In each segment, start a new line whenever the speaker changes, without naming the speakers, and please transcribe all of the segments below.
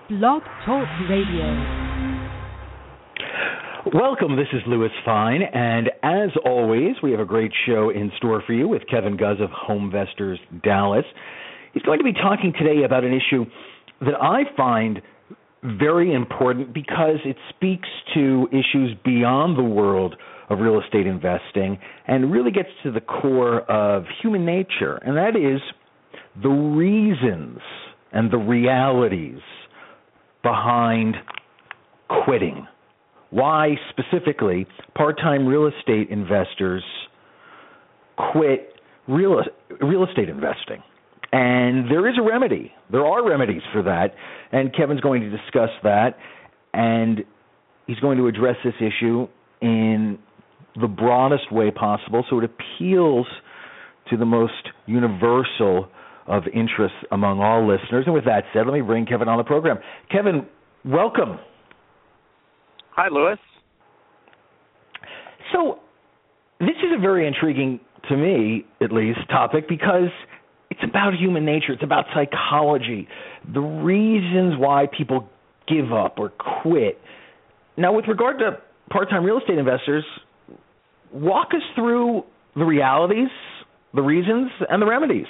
Blog Talk Radio.
Welcome, this is Louis Fine, and as always, we have a great show in store for you with Kevin Guz of HomeVestors Dallas. He's going to be talking today about an issue that I find very important because it speaks to issues beyond the world of real estate investing and really gets to the core of human nature, and that is the reasons and the realities behind quitting. Why specifically part-time real estate investors quit real estate investing. And there is a remedy. There are remedies for that, and Kevin's going to discuss that, and he's going to address this issue in the broadest way possible so it appeals to the most universal of interest among all listeners. And with that said, let me bring Kevin on the program. Kevin, welcome.
Hi, Louis.
So this is a very intriguing, to me at least, topic because it's about human nature. It's about psychology, the reasons why people give up or quit. Now, with regard to part-time real estate investors, walk us through the realities, the reasons, and the remedies.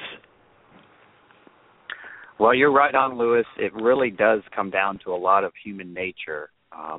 Well, you're right on, Louis. It really does come down to a lot of human nature.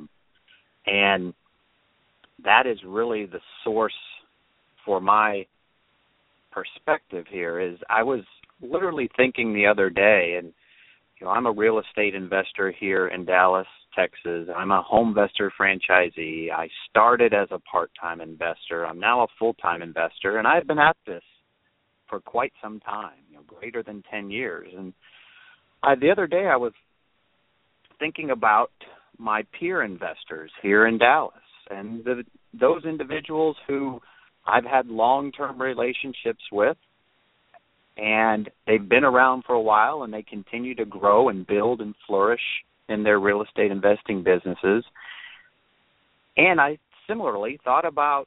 And that is really the source for my perspective here. Is I was literally thinking the other day, and I'm a real estate investor here in Dallas, Texas. I'm a HomeVestor franchisee. I started as a part-time investor. I'm now a full-time investor, and I've been at this for quite some time, greater than 10 years. And the other day I was thinking about my peer investors here in Dallas and those individuals who I've had long-term relationships with, and they've been around for a while and they continue to grow and build and flourish in their real estate investing businesses. And I similarly thought about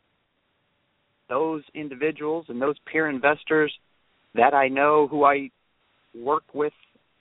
those individuals and those peer investors that I know who I work with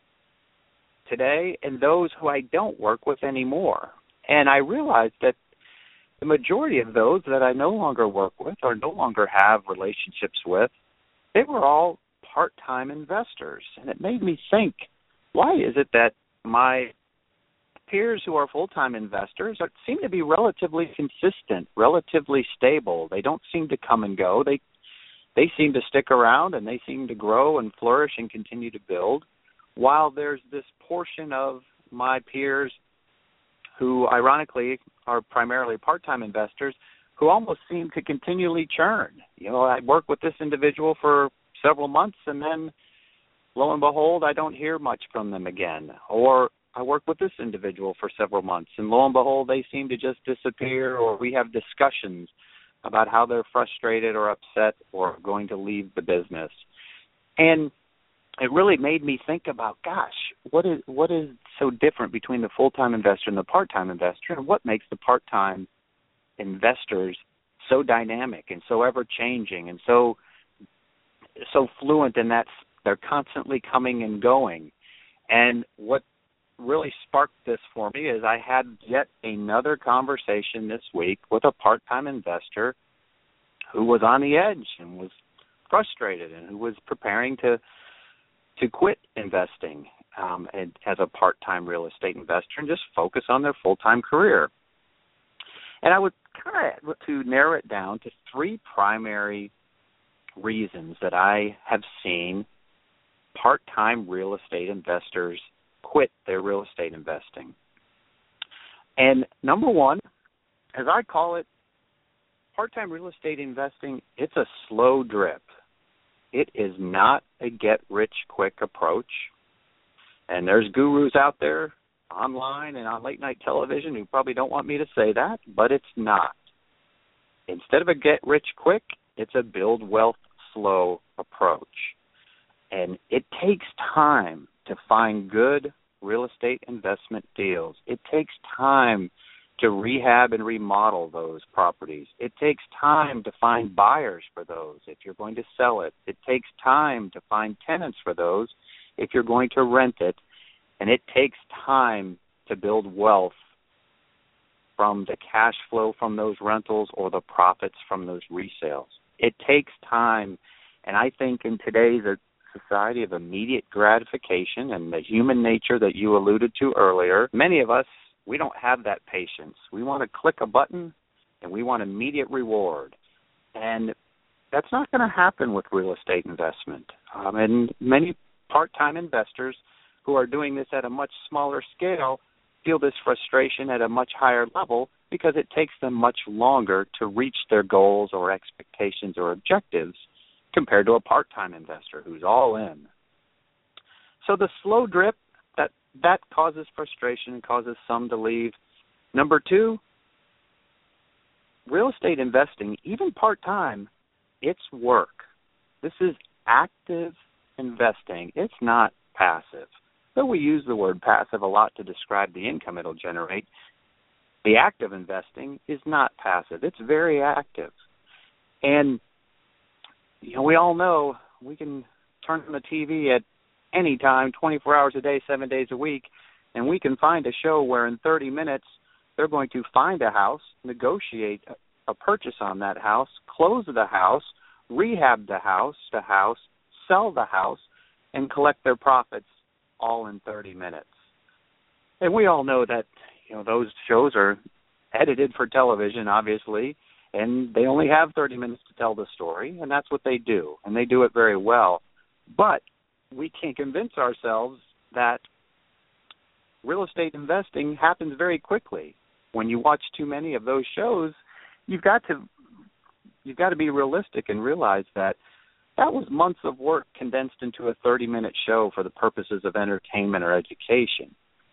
today and those who I don't work with anymore. And I realized that the majority of those that I no longer work with or no longer have relationships with, they were all part-time investors. And it made me think, why is it that my peers who are full-time investors seem to be relatively consistent, relatively stable? They don't seem to come and go. They seem to stick around and they seem to grow and flourish and continue to build, while there's this portion of my peers who ironically are primarily part-time investors who almost seem to continually churn. I work with this individual for several months and then lo and behold, I don't hear much from them again. Or I work with this individual for several months and lo and behold, they seem to just disappear, or we have discussions about how they're frustrated or upset or going to leave the business. And it really made me think about, gosh, what is so different between the full-time investor and the part-time investor, and what makes the part-time investors so dynamic and so ever-changing and so fluent in that they're constantly coming and going. And what really sparked this for me is I had yet another conversation this week with a part-time investor who was on the edge and was frustrated and who was preparing to quit investing as a part-time real estate investor and just focus on their full-time career. And I would kind of to narrow it down to three primary reasons that I have seen part-time real estate investors quit their real estate investing. And number one, as I call it, part-time real estate investing, it's a slow drip. It is not a get-rich-quick approach. And there's gurus out there online and on late-night television who probably don't want me to say that, but it's not. Instead of a get-rich-quick, it's a build-wealth-slow approach. And it takes time to find good real estate investment deals. It takes time to rehab and remodel those properties. It takes time to find buyers for those if you're going to sell it. It takes time to find tenants for those if you're going to rent it. And it takes time to build wealth from the cash flow from those rentals or the profits from those resales. It takes time, and I think in today's society of immediate gratification and the human nature that you alluded to earlier, many of us, we don't have that patience. We want to click a button and we want immediate reward. And that's not going to happen with real estate investment. And many part-time investors who are doing this at a much smaller scale feel this frustration at a much higher level because it takes them much longer to reach their goals or expectations or objectives compared to a part-time investor who's all in. So the slow drip, that causes frustration and causes some to leave. Number two, real estate investing, even part-time, it's work. This is active investing. It's not passive. Though we use the word passive a lot to describe the income it'll generate, the active investing is not passive. It's very active. And, we all know we can turn on the TV at any time, 24 hours a day, 7 days a week, and we can find a show where in 30 minutes they're going to find a house, negotiate a purchase on that house, close the house, rehab the house, sell the house, and collect their profits all in 30 minutes. And we all know that, those shows are edited for television, obviously, and they only have 30 minutes to tell the story, and that's what they do, and they do it very well. But we can convince ourselves that real estate investing happens very quickly. When you watch too many of those shows, you've got to be realistic and realize that was months of work condensed into a 30-minute show for the purposes of entertainment or education.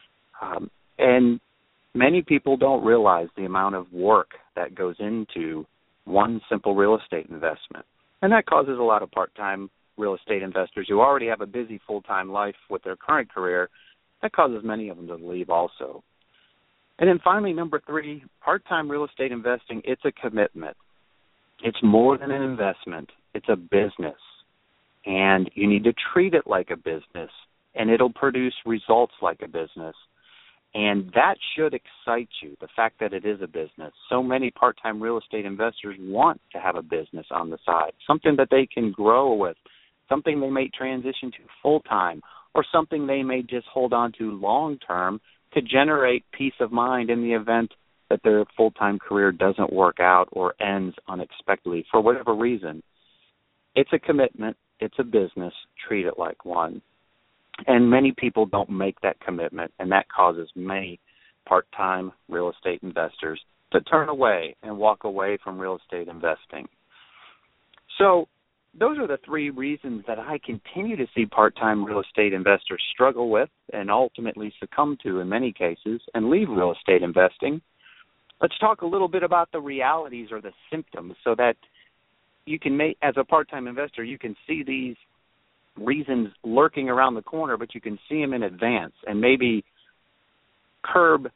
And many people don't realize the amount of work that goes into one simple real estate investment. And that causes a lot of part-time real estate investors who already have a busy full-time life with their current career, that causes many of them to leave also. And then finally, number three, part-time real estate investing, it's a commitment. It's more than an investment. It's a business. And you need to treat it like a business, and it'll produce results like a business. And that should excite you, the fact that it is a business. So many part-time real estate investors want to have a business on the side, something that they can grow with, something they may transition to full-time, or something they may just hold on to long-term to generate peace of mind in the event that their full-time career doesn't work out or ends unexpectedly for whatever reason. It's a commitment. It's a business. Treat it like one. And many people don't make that commitment, and that causes many part-time real estate investors to turn away and walk away from real estate investing. So those are the three reasons that I continue to see part-time real estate investors struggle with and ultimately succumb to in many cases and leave real estate investing. Let's talk a little bit about the realities or the symptoms so that you can make, as a part-time investor, you can see these reasons lurking around the corner, but you can see them in advance and maybe curb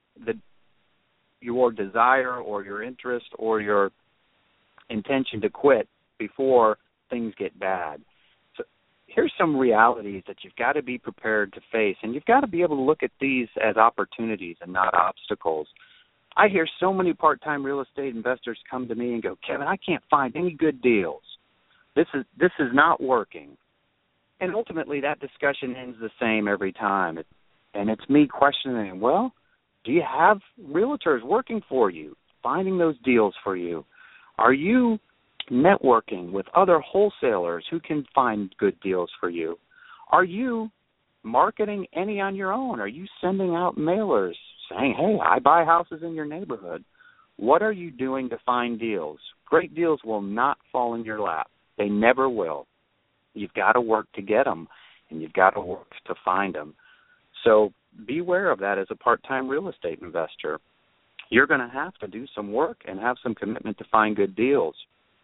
your desire or your interest or your intention to quit before things get bad. So here's some realities that you've got to be prepared to face, and you've got to be able to look at these as opportunities and not obstacles. I hear so many part-time real estate investors come to me and go, Kevin, I can't find any good deals. This is not working. And ultimately that discussion ends the same every time. And it's me questioning, well, do you have realtors working for you, finding those deals for you? Are you networking with other wholesalers who can find good deals for you? Are you marketing any on your own? Are you sending out mailers saying, hey, I buy houses in your neighborhood? What are you doing to find deals? Great deals will not fall in your lap. They never will. You've got to work to get them, and you've got to work to find them. So beware of that as a part-time real estate investor. You're going to have to do some work and have some commitment to find good deals.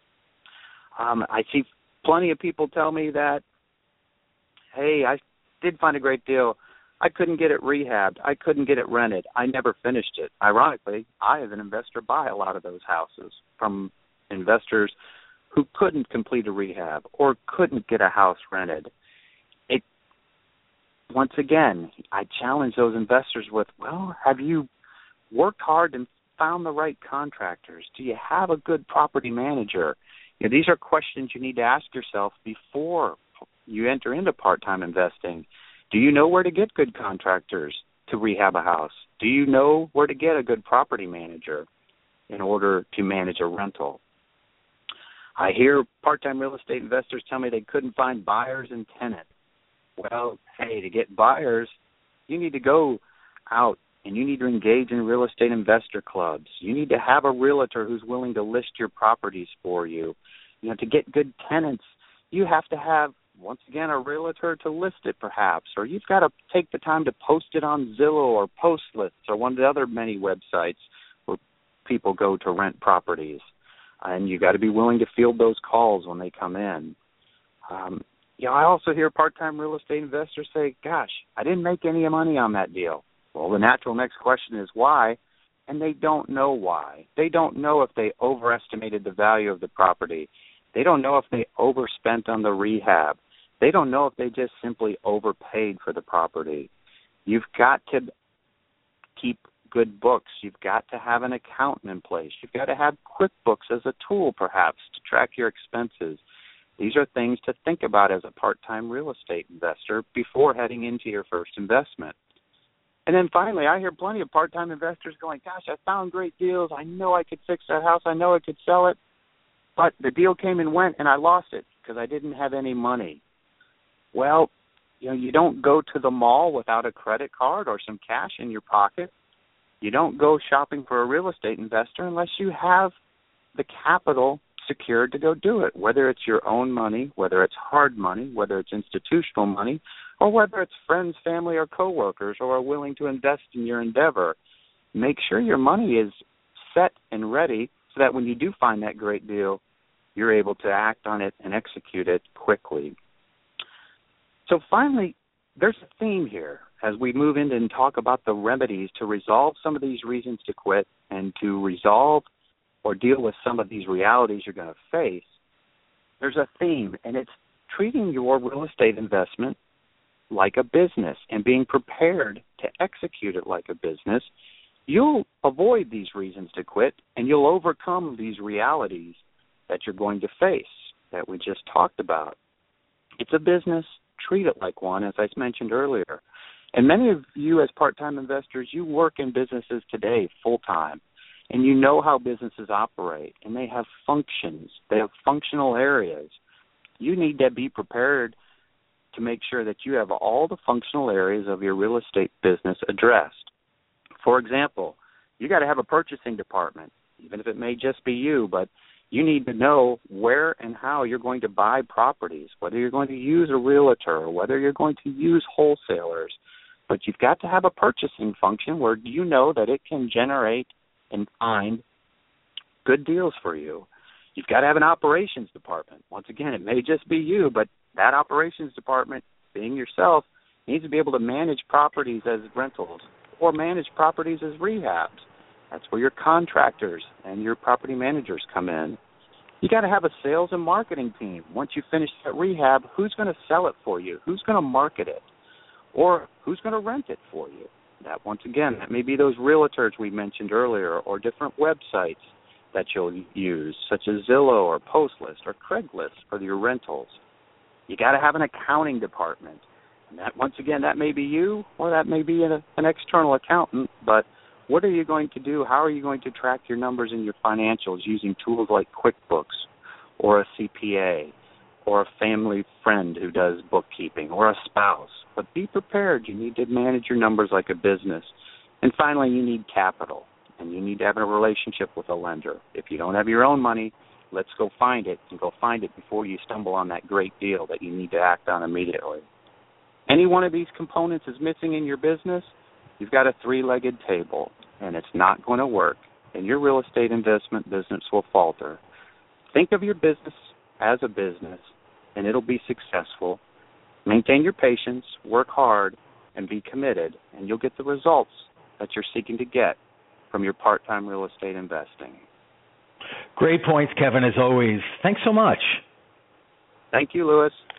I see plenty of people tell me that, hey, I did find a great deal. I couldn't get it rehabbed. I couldn't get it rented. I never finished it. Ironically, I, as an investor, buy a lot of those houses from investors who couldn't complete a rehab or couldn't get a house rented. once again, I challenge those investors with, well, have you worked hard and found the right contractors? Do you have a good property manager? These are questions you need to ask yourself before you enter into part-time investing. Do you know where to get good contractors to rehab a house? Do you know where to get a good property manager in order to manage a rental? I hear part-time real estate investors tell me they couldn't find buyers and tenants. Well, hey, to get buyers, you need to go out and you need to engage in real estate investor clubs. You need to have a realtor who's willing to list your properties for you. To get good tenants, you have to have, once again, a realtor to list it perhaps, or you've got to take the time to post it on Zillow or PostList or one of the other many websites where people go to rent properties. And you've got to be willing to field those calls when they come in. I also hear part-time real estate investors say, gosh, I didn't make any money on that deal. Well, the natural next question is why, and they don't know why. They don't know if they overestimated the value of the property. They don't know if they overspent on the rehab. They don't know if they just simply overpaid for the property. You've got to keep good books. You've got to have an accountant in place. You've got to have QuickBooks as a tool, perhaps, to track your expenses. These are things to think about as a part-time real estate investor before heading into your first investment. And then finally, I hear plenty of part-time investors going, gosh, I found great deals. I know I could fix that house. I know I could sell it. But the deal came and went, and I lost it because I didn't have any money. Well, you don't go to the mall without a credit card or some cash in your pocket. You don't go shopping for a real estate investor unless you have the capital secured to go do it, whether it's your own money, whether it's hard money, whether it's institutional money, or whether it's friends, family, or coworkers who are willing to invest in your endeavor. Make sure your money is set and ready so that when you do find that great deal, you're able to act on it and execute it quickly. So finally, there's a theme here as we move in and talk about the remedies to resolve some of these reasons to quit and to resolve or deal with some of these realities you're going to face. There's a theme, and it's treating your real estate investment like a business and being prepared to execute it like a business. You'll avoid these reasons to quit, and you'll overcome these realities that you're going to face that we just talked about. It's a business. Treat it like one, as I mentioned earlier. And many of you as part-time investors, you work in businesses today full-time, and you know how businesses operate, and they have functions. They have functional areas. You need to be prepared to make sure that you have all the functional areas of your real estate business addressed. For example, you got to have a purchasing department, even if it may just be you, but you need to know where and how you're going to buy properties, whether you're going to use a realtor or whether you're going to use wholesalers. But you've got to have a purchasing function where you know that it can generate and find good deals for you. You've got to have an operations department. Once again, it may just be you, but that operations department, being yourself, needs to be able to manage properties as rentals or manage properties as rehabs. That's where your contractors and your property managers come in. You got to have a sales and marketing team. Once you finish that rehab, who's going to sell it for you? Who's going to market it? Or who's going to rent it for you? That, once again, that may be those realtors we mentioned earlier or different websites that you'll use, such as Zillow or PostList or Craigslist for your rentals. You got to have an accounting department. And that, once again, that may be you or that may be an external accountant, but what are you going to do? How are you going to track your numbers and your financials using tools like QuickBooks or a CPA or a family friend who does bookkeeping or a spouse? But be prepared. You need to manage your numbers like a business. And finally, you need capital, and you need to have a relationship with a lender. If you don't have your own money, let's go find it, and go find it before you stumble on that great deal that you need to act on immediately. Any one of these components is missing in your business, you've got a three-legged table, and it's not going to work, and your real estate investment business will falter. Think of your business as a business, and it'll be successful. Maintain your patience, work hard, and be committed, and you'll get the results that you're seeking to get from your part-time real estate investing.
Great points, Kevin, as always. Thanks so much.
Thank you, Louis.